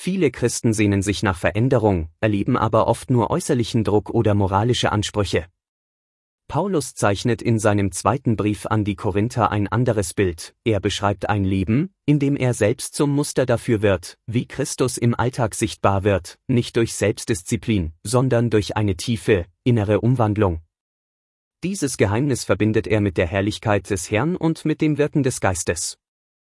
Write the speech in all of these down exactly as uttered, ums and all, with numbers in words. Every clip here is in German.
Viele Christen sehnen sich nach Veränderung, erleben aber oft nur äußerlichen Druck oder moralische Ansprüche. Paulus zeichnet in seinem zweiten Brief an die Korinther ein anderes Bild. Er beschreibt ein Leben, in dem er selbst zum Muster dafür wird, wie Christus im Alltag sichtbar wird, nicht durch Selbstdisziplin, sondern durch eine tiefe, innere Umwandlung. Dieses Geheimnis verbindet er mit der Herrlichkeit des Herrn und mit dem Wirken des Geistes.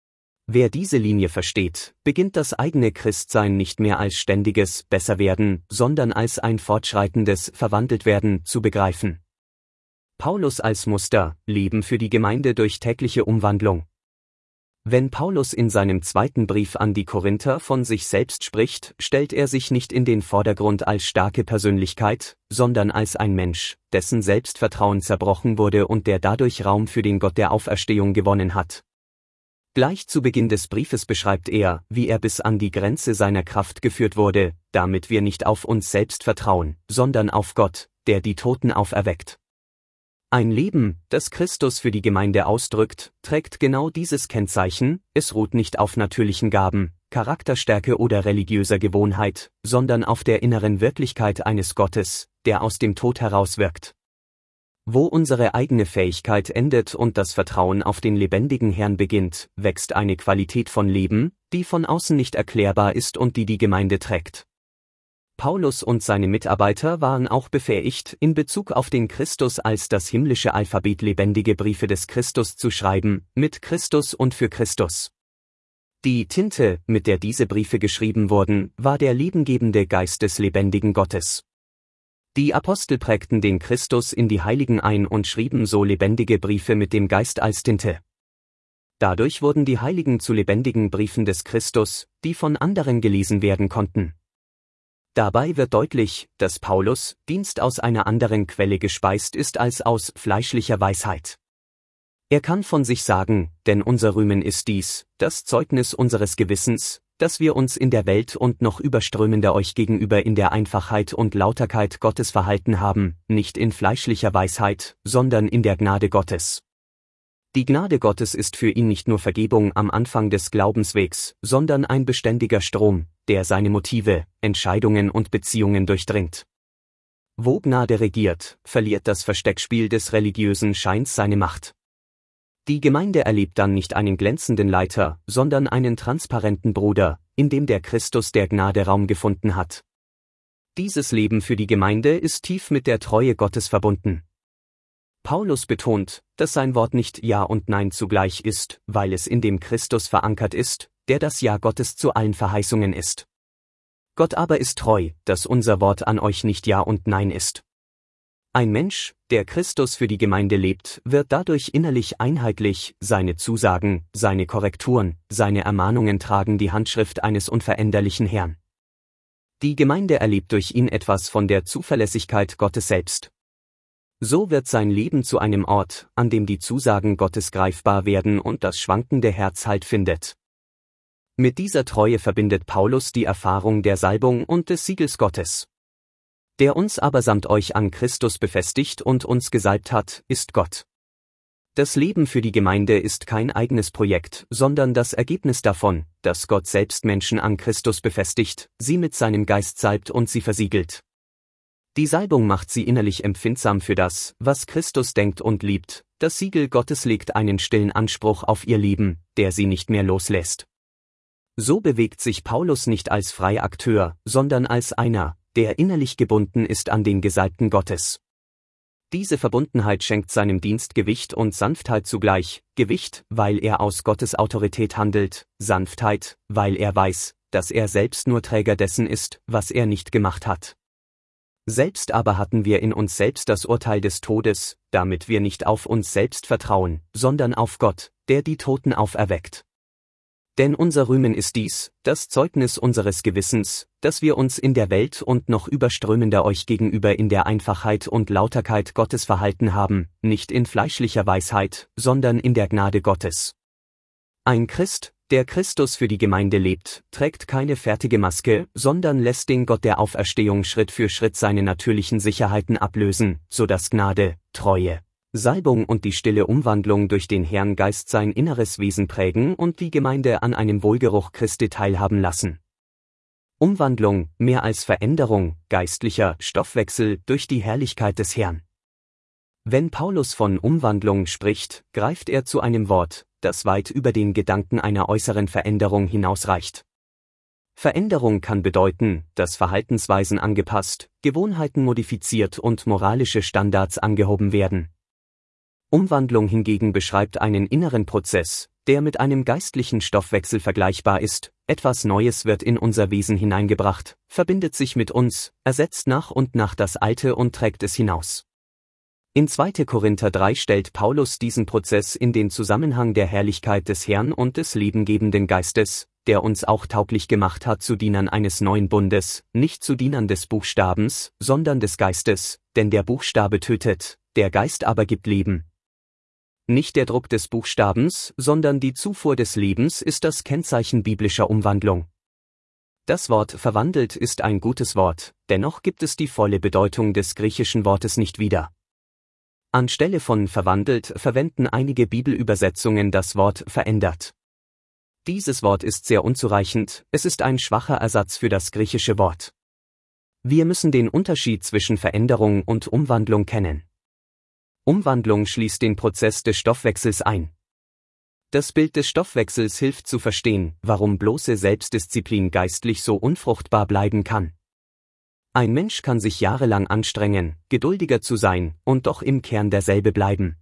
Wer diese Linie versteht, beginnt das eigene Christsein nicht mehr als ständiges Besserwerden, sondern als ein fortschreitendes Verwandeltwerden zu begreifen. Paulus als Muster, Leben für die Gemeinde durch tägliche Umwandlung. Wenn Paulus in seinem zweiten Brief an die Korinther von sich selbst spricht, stellt er sich nicht in den Vordergrund als starke Persönlichkeit, sondern als ein Mensch, dessen Selbstvertrauen zerbrochen wurde und der dadurch Raum für den Gott der Auferstehung gewonnen hat. Gleich zu Beginn des Briefes beschreibt er, wie er bis an die Grenze seiner Kraft geführt wurde, damit wir nicht auf uns selbst vertrauen, sondern auf Gott, der die Toten auferweckt. Ein Leben, das Christus für die Gemeinde ausdrückt, trägt genau dieses Kennzeichen: Es ruht nicht auf natürlichen Gaben, Charakterstärke oder religiöser Gewohnheit, sondern auf der inneren Wirklichkeit eines Gottes, der aus dem Tod herauswirkt. Wo unsere eigene Fähigkeit endet und das Vertrauen auf den lebendigen Herrn beginnt, wächst eine Qualität von Leben, die von außen nicht erklärbar ist und die die Gemeinde trägt. Paulus und seine Mitarbeiter waren auch befähigt, in Bezug auf den Christus als das himmlische Alphabet lebendige Briefe des Christus zu schreiben, mit Christus und für Christus. Die Tinte, mit der diese Briefe geschrieben wurden, war der lebengebende Geist des lebendigen Gottes. Die Apostel prägten den Christus in die Heiligen ein und schrieben so lebendige Briefe mit dem Geist als Tinte. Dadurch wurden die Heiligen zu lebendigen Briefen des Christus, die von anderen gelesen werden konnten. Dabei wird deutlich, dass Paulus' Dienst aus einer anderen Quelle gespeist ist als aus fleischlicher Weisheit. Er kann von sich sagen: Denn unser Rühmen ist dies, das Zeugnis unseres Gewissens, dass wir uns in der Welt und noch überströmender euch gegenüber in der Einfachheit und Lauterkeit Gottes verhalten haben, nicht in fleischlicher Weisheit, sondern in der Gnade Gottes. Die Gnade Gottes ist für ihn nicht nur Vergebung am Anfang des Glaubenswegs, sondern ein beständiger Strom, der seine Motive, Entscheidungen und Beziehungen durchdringt. Wo Gnade regiert, verliert das Versteckspiel des religiösen Scheins seine Macht. Die Gemeinde erlebt dann nicht einen glänzenden Leiter, sondern einen transparenten Bruder, in dem der Christus der Gnade Raum gefunden hat. Dieses Leben für die Gemeinde ist tief mit der Treue Gottes verbunden. Paulus betont, dass sein Wort nicht Ja und Nein zugleich ist, weil es in dem Christus verankert ist, der das Ja Gottes zu allen Verheißungen ist. Gott aber ist treu, dass unser Wort an euch nicht Ja und Nein ist. Ein Mensch, der Christus für die Gemeinde lebt, wird dadurch innerlich einheitlich, seine Zusagen, seine Korrekturen, seine Ermahnungen tragen die Handschrift eines unveränderlichen Herrn. Die Gemeinde erlebt durch ihn etwas von der Zuverlässigkeit Gottes selbst. So wird sein Leben zu einem Ort, an dem die Zusagen Gottes greifbar werden und das schwankende Herz Halt findet. Mit dieser Treue verbindet Paulus die Erfahrung der Salbung und des Siegels Gottes. Der uns aber samt euch an Christus befestigt und uns gesalbt hat, ist Gott. Das Leben für die Gemeinde ist kein eigenes Projekt, sondern das Ergebnis davon, dass Gott selbst Menschen an Christus befestigt, sie mit seinem Geist salbt und sie versiegelt. Die Salbung macht sie innerlich empfindsam für das, was Christus denkt und liebt. Das Siegel Gottes legt einen stillen Anspruch auf ihr Leben, der sie nicht mehr loslässt. So bewegt sich Paulus nicht als freier Akteur, sondern als einer, der innerlich gebunden ist an den Gesalbten Gottes. Diese Verbundenheit schenkt seinem Dienst Gewicht und Sanftheit zugleich: Gewicht, weil er aus Gottes Autorität handelt, Sanftheit, weil er weiß, dass er selbst nur Träger dessen ist, was er nicht gemacht hat. Selbst aber hatten wir in uns selbst das Urteil des Todes, damit wir nicht auf uns selbst vertrauen, sondern auf Gott, der die Toten auferweckt. Denn unser Rühmen ist dies, das Zeugnis unseres Gewissens, dass wir uns in der Welt und noch überströmender euch gegenüber in der Einfachheit und Lauterkeit Gottes verhalten haben, nicht in fleischlicher Weisheit, sondern in der Gnade Gottes. Ein Christ, der Christus für die Gemeinde lebt, trägt keine fertige Maske, sondern lässt den Gott der Auferstehung Schritt für Schritt seine natürlichen Sicherheiten ablösen, so dass Gnade, Treue, Salbung und die stille Umwandlung durch den Herrn Geist sein inneres Wesen prägen und die Gemeinde an einem Wohlgeruch Christi teilhaben lassen. Umwandlung, mehr als Veränderung, geistlicher Stoffwechsel durch die Herrlichkeit des Herrn. Wenn Paulus von Umwandlung spricht, greift er zu einem Wort, das weit über den Gedanken einer äußeren Veränderung hinausreicht. Veränderung kann bedeuten, dass Verhaltensweisen angepasst, Gewohnheiten modifiziert und moralische Standards angehoben werden. Umwandlung hingegen beschreibt einen inneren Prozess, der mit einem geistlichen Stoffwechsel vergleichbar ist. Etwas Neues wird in unser Wesen hineingebracht, verbindet sich mit uns, ersetzt nach und nach das Alte und trägt es hinaus. In zweiter Korinther drei stellt Paulus diesen Prozess in den Zusammenhang der Herrlichkeit des Herrn und des lebengebenden Geistes, der uns auch tauglich gemacht hat zu Dienern eines neuen Bundes, nicht zu Dienern des Buchstabens, sondern des Geistes, denn der Buchstabe tötet, der Geist aber gibt Leben. Nicht der Druck des Buchstabens, sondern die Zufuhr des Lebens ist das Kennzeichen biblischer Umwandlung. Das Wort verwandelt ist ein gutes Wort, dennoch gibt es die volle Bedeutung des griechischen Wortes nicht wieder. Anstelle von verwandelt verwenden einige Bibelübersetzungen das Wort verändert. Dieses Wort ist sehr unzureichend, es ist ein schwacher Ersatz für das griechische Wort. Wir müssen den Unterschied zwischen Veränderung und Umwandlung kennen. Umwandlung schließt den Prozess des Stoffwechsels ein. Das Bild des Stoffwechsels hilft zu verstehen, warum bloße Selbstdisziplin geistlich so unfruchtbar bleiben kann. Ein Mensch kann sich jahrelang anstrengen, geduldiger zu sein und doch im Kern derselbe bleiben.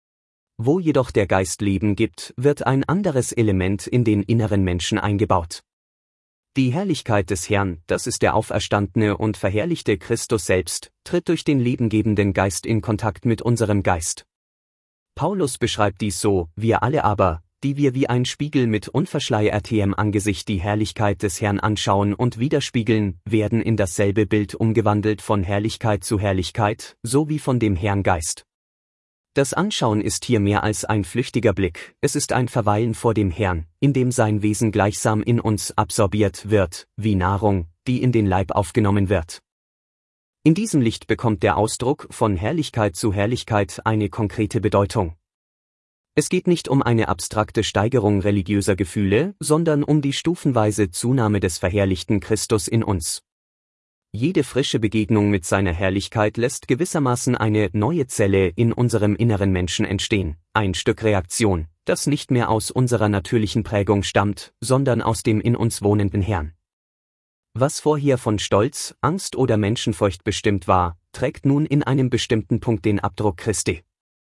Wo jedoch der Geist Leben gibt, wird ein anderes Element in den inneren Menschen eingebaut. Die Herrlichkeit des Herrn, das ist der auferstandene und verherrlichte Christus selbst, tritt durch den lebengebenden Geist in Kontakt mit unserem Geist. Paulus beschreibt dies so: Wir alle aber, die wir wie ein Spiegel mit unverschleiertem Angesicht die Herrlichkeit des Herrn anschauen und widerspiegeln, werden in dasselbe Bild umgewandelt von Herrlichkeit zu Herrlichkeit, so wie von dem Herrn Geist. Das Anschauen ist hier mehr als ein flüchtiger Blick, es ist ein Verweilen vor dem Herrn, in dem sein Wesen gleichsam in uns absorbiert wird, wie Nahrung, die in den Leib aufgenommen wird. In diesem Licht bekommt der Ausdruck von Herrlichkeit zu Herrlichkeit eine konkrete Bedeutung. Es geht nicht um eine abstrakte Steigerung religiöser Gefühle, sondern um die stufenweise Zunahme des verherrlichten Christus in uns. Jede frische Begegnung mit seiner Herrlichkeit lässt gewissermaßen eine neue Zelle in unserem inneren Menschen entstehen, ein Stück Reaktion, das nicht mehr aus unserer natürlichen Prägung stammt, sondern aus dem in uns wohnenden Herrn. Was vorher von Stolz, Angst oder Menschenfurcht bestimmt war, trägt nun in einem bestimmten Punkt den Abdruck Christi.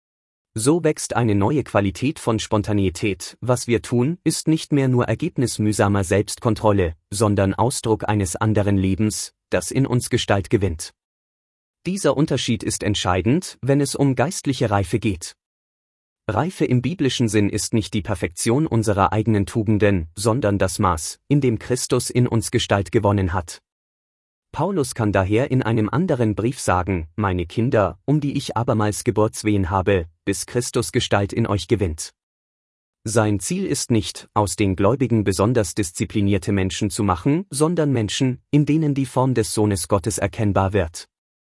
So wächst eine neue Qualität von Spontaneität. Was wir tun, ist nicht mehr nur Ergebnis mühsamer Selbstkontrolle, sondern Ausdruck eines anderen Lebens, das in uns Gestalt gewinnt. Dieser Unterschied ist entscheidend, wenn es um geistliche Reife geht. Reife im biblischen Sinn ist nicht die Perfektion unserer eigenen Tugenden, sondern das Maß, in dem Christus in uns Gestalt gewonnen hat. Paulus kann daher in einem anderen Brief sagen: Meine Kinder, um die ich abermals Geburtswehen habe, bis Christus Gestalt in euch gewinnt. Sein Ziel ist nicht, aus den Gläubigen besonders disziplinierte Menschen zu machen, sondern Menschen, in denen die Form des Sohnes Gottes erkennbar wird.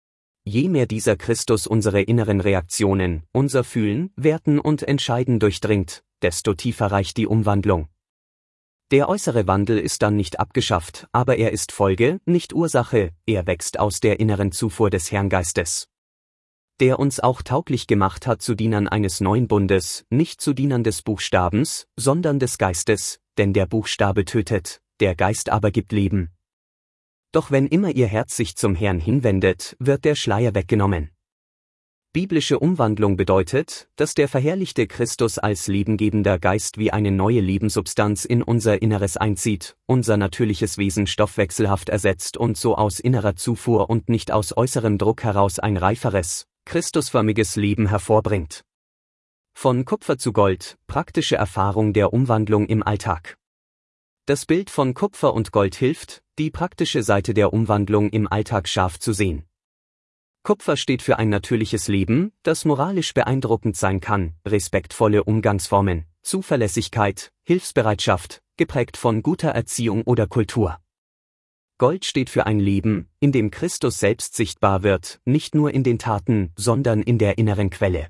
Je mehr dieser Christus unsere inneren Reaktionen, unser Fühlen, Werten und Entscheiden durchdringt, desto tiefer reicht die Umwandlung. Der äußere Wandel ist dann nicht abgeschafft, aber er ist Folge, nicht Ursache, er wächst aus der inneren Zufuhr des Herrn Geistes, der uns auch tauglich gemacht hat zu Dienern eines neuen Bundes, nicht zu Dienern des Buchstabens, sondern des Geistes, denn der Buchstabe tötet, der Geist aber gibt Leben. Doch wenn immer ihr Herz sich zum Herrn hinwendet, wird der Schleier weggenommen. Biblische Umwandlung bedeutet, dass der verherrlichte Christus als lebengebender Geist wie eine neue Lebenssubstanz in unser Inneres einzieht, unser natürliches Wesen stoffwechselhaft ersetzt und so aus innerer Zufuhr und nicht aus äußerem Druck heraus ein reiferes, christusförmiges Leben hervorbringt. Von Kupfer zu Gold, praktische Erfahrung der Umwandlung im Alltag. Das Bild von Kupfer und Gold hilft, die praktische Seite der Umwandlung im Alltag scharf zu sehen. Kupfer steht für ein natürliches Leben, das moralisch beeindruckend sein kann, respektvolle Umgangsformen, Zuverlässigkeit, Hilfsbereitschaft, geprägt von guter Erziehung oder Kultur. Gold steht für ein Leben, in dem Christus selbst sichtbar wird, nicht nur in den Taten, sondern in der inneren Quelle.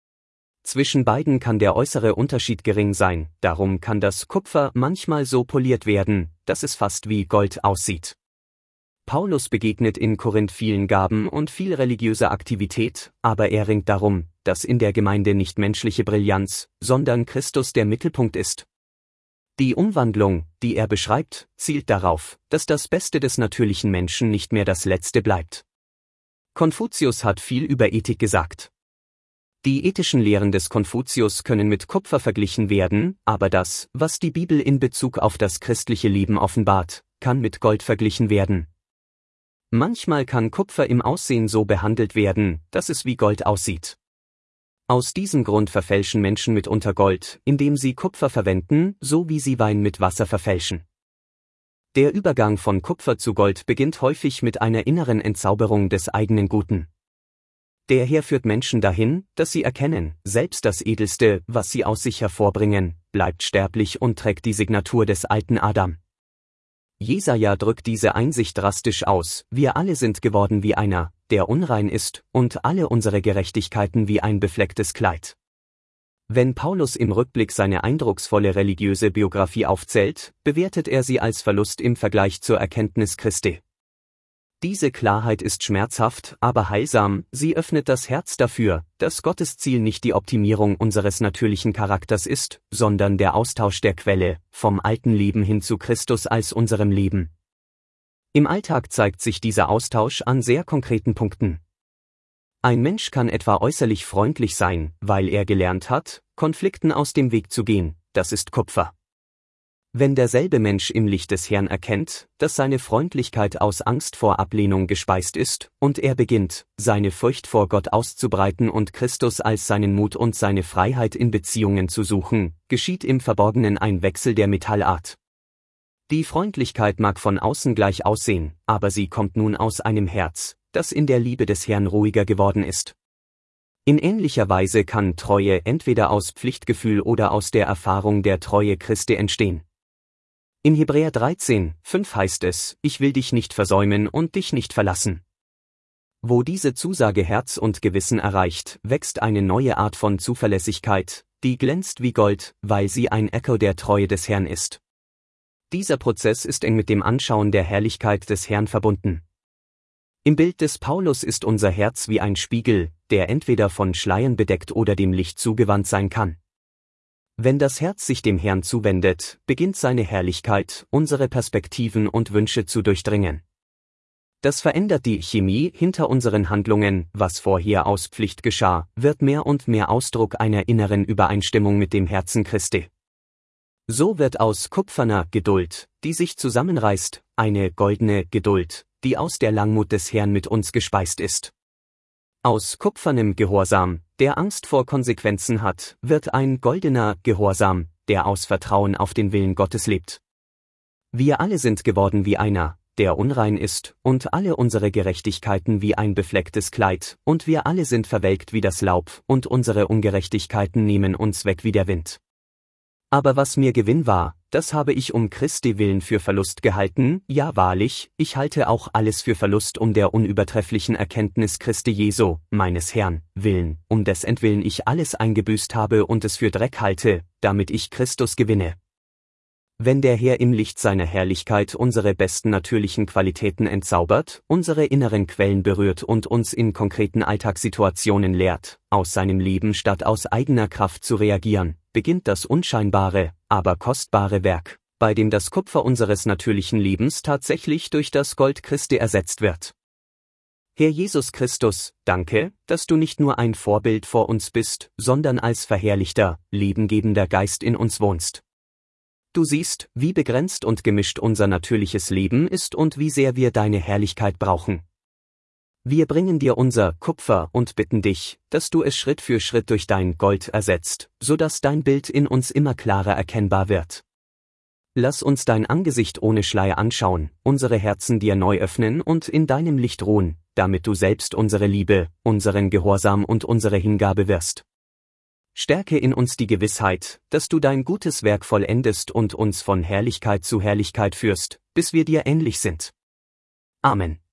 Zwischen beiden kann der äußere Unterschied gering sein, darum kann das Kupfer manchmal so poliert werden, dass es fast wie Gold aussieht. Paulus begegnet in Korinth vielen Gaben und viel religiöser Aktivität, aber er ringt darum, dass in der Gemeinde nicht menschliche Brillanz, sondern Christus der Mittelpunkt ist. Die Umwandlung, die er beschreibt, zielt darauf, dass das Beste des natürlichen Menschen nicht mehr das Letzte bleibt. Konfuzius hat viel über Ethik gesagt. Die ethischen Lehren des Konfuzius können mit Kupfer verglichen werden, aber das, was die Bibel in Bezug auf das christliche Leben offenbart, kann mit Gold verglichen werden. Manchmal kann Kupfer im Aussehen so behandelt werden, dass es wie Gold aussieht. Aus diesem Grund verfälschen Menschen mitunter Gold, indem sie Kupfer verwenden, so wie sie Wein mit Wasser verfälschen. Der Übergang von Kupfer zu Gold beginnt häufig mit einer inneren Entzauberung des eigenen Guten. Der Herr führt Menschen dahin, dass sie erkennen, selbst das Edelste, was sie aus sich hervorbringen, bleibt sterblich und trägt die Signatur des alten Adam. Jesaja drückt diese Einsicht drastisch aus: Wir alle sind geworden wie einer, der unrein ist, und alle unsere Gerechtigkeiten wie ein beflecktes Kleid. Wenn Paulus im Rückblick seine eindrucksvolle religiöse Biografie aufzählt, bewertet er sie als Verlust im Vergleich zur Erkenntnis Christi. Diese Klarheit ist schmerzhaft, aber heilsam, sie öffnet das Herz dafür, dass Gottes Ziel nicht die Optimierung unseres natürlichen Charakters ist, sondern der Austausch der Quelle, vom alten Leben hin zu Christus als unserem Leben. Im Alltag zeigt sich dieser Austausch an sehr konkreten Punkten. Ein Mensch kann etwa äußerlich freundlich sein, weil er gelernt hat, Konflikten aus dem Weg zu gehen, das ist Kupfer. Wenn derselbe Mensch im Licht des Herrn erkennt, dass seine Freundlichkeit aus Angst vor Ablehnung gespeist ist, und er beginnt, seine Furcht vor Gott auszubreiten und Christus als seinen Mut und seine Freiheit in Beziehungen zu suchen, geschieht im Verborgenen ein Wechsel der Metallart. Die Freundlichkeit mag von außen gleich aussehen, aber sie kommt nun aus einem Herz, das in der Liebe des Herrn ruhiger geworden ist. In ähnlicher Weise kann Treue entweder aus Pflichtgefühl oder aus der Erfahrung der Treue Christi entstehen. In Hebräer dreizehn, fünf heißt es: Ich will dich nicht versäumen und dich nicht verlassen. Wo diese Zusage Herz und Gewissen erreicht, wächst eine neue Art von Zuverlässigkeit, die glänzt wie Gold, weil sie ein Echo der Treue des Herrn ist. Dieser Prozess ist eng mit dem Anschauen der Herrlichkeit des Herrn verbunden. Im Bild des Paulus ist unser Herz wie ein Spiegel, der entweder von Schleiern bedeckt oder dem Licht zugewandt sein kann. Wenn das Herz sich dem Herrn zuwendet, beginnt seine Herrlichkeit, unsere Perspektiven und Wünsche zu durchdringen. Das verändert die Chemie hinter unseren Handlungen, was vorher aus Pflicht geschah, wird mehr und mehr Ausdruck einer inneren Übereinstimmung mit dem Herzen Christi. So wird aus kupferner Geduld, die sich zusammenreißt, eine goldene Geduld, die aus der Langmut des Herrn mit uns gespeist ist. Aus kupfernem Gehorsam, der Angst vor Konsequenzen hat, wird ein goldener Gehorsam, der aus Vertrauen auf den Willen Gottes lebt. Wir alle sind geworden wie einer, der unrein ist, und alle unsere Gerechtigkeiten wie ein beflecktes Kleid, und wir alle sind verwelkt wie das Laub, und unsere Ungerechtigkeiten nehmen uns weg wie der Wind. Aber was mir Gewinn war, das habe ich um Christi willen für Verlust gehalten, ja wahrlich, ich halte auch alles für Verlust um der unübertrefflichen Erkenntnis Christi Jesu, meines Herrn, willen, um dessentwillen ich alles eingebüßt habe und es für Dreck halte, damit ich Christus gewinne. Wenn der Herr im Licht seiner Herrlichkeit unsere besten natürlichen Qualitäten entzaubert, unsere inneren Quellen berührt und uns in konkreten Alltagssituationen lehrt, aus seinem Leben statt aus eigener Kraft zu reagieren, beginnt das unscheinbare, aber kostbare Werk, bei dem das Kupfer unseres natürlichen Lebens tatsächlich durch das Gold Christi ersetzt wird. Herr Jesus Christus, danke, dass du nicht nur ein Vorbild vor uns bist, sondern als verherrlichter, lebengebender Geist in uns wohnst. Du siehst, wie begrenzt und gemischt unser natürliches Leben ist und wie sehr wir deine Herrlichkeit brauchen. Wir bringen dir unser Kupfer und bitten dich, dass du es Schritt für Schritt durch dein Gold ersetzt, so dass dein Bild in uns immer klarer erkennbar wird. Lass uns dein Angesicht ohne Schleier anschauen, unsere Herzen dir neu öffnen und in deinem Licht ruhen, damit du selbst unsere Liebe, unseren Gehorsam und unsere Hingabe wirst. Stärke in uns die Gewissheit, dass du dein gutes Werk vollendest und uns von Herrlichkeit zu Herrlichkeit führst, bis wir dir ähnlich sind. Amen.